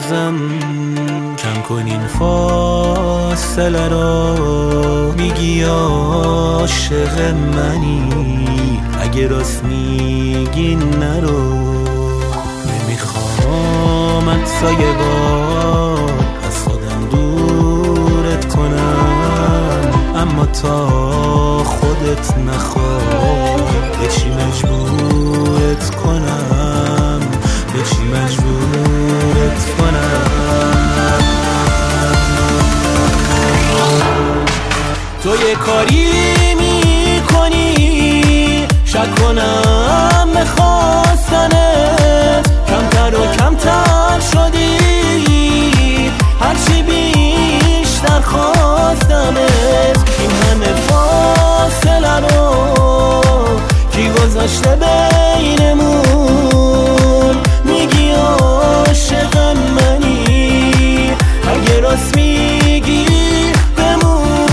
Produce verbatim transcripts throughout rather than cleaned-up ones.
بازم کم کن این فاصله رو. میگی عاشق منی، اگه راست میگی نرو. نمیخوام سایه بار از خودم دورت کنم، اما تا خودت نخوای به چی مجبورت کنم، به چی مجبورت کنم. تو یه کاری میکنی شک کنم به خواستنت، کمتر و کمتر شدی هرچی بیشتر خواستمت. این همه فاصله رو کی گذاشته بینمون؟ میگی عاشق منی، اگه راست میگی بمون.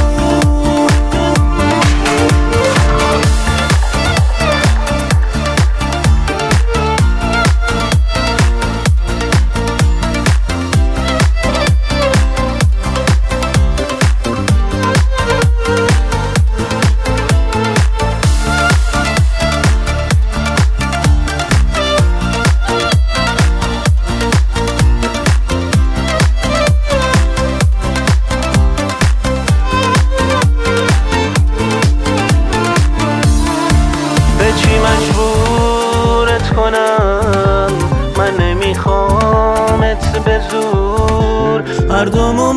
چی مجبورت کنم؟ من نمیخوامت به زور. هر دومون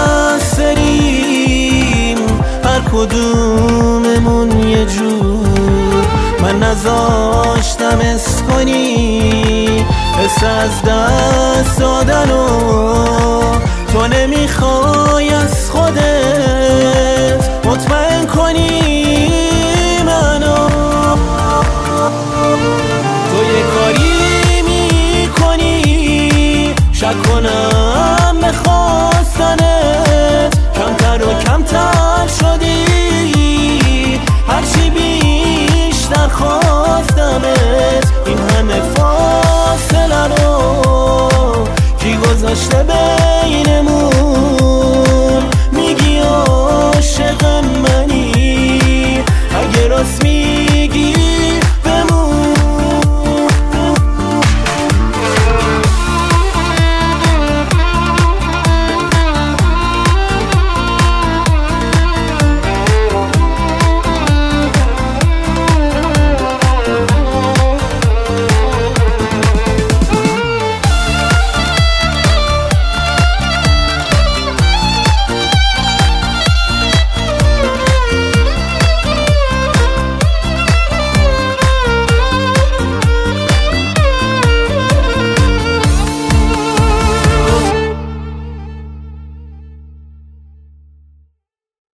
مقصریم، هر کدوممون یه جور. من نذاشتم اس کنی حس از دست دادنو، تو نمیخوای از خودت مطمئن کنی منو. تو یه کاری میکنی شک کنم به خواستنت، کمتر و کمتر شدی هرچی بیشتر خواستمت. این همه فاصله رو کی گذاشته بینمون؟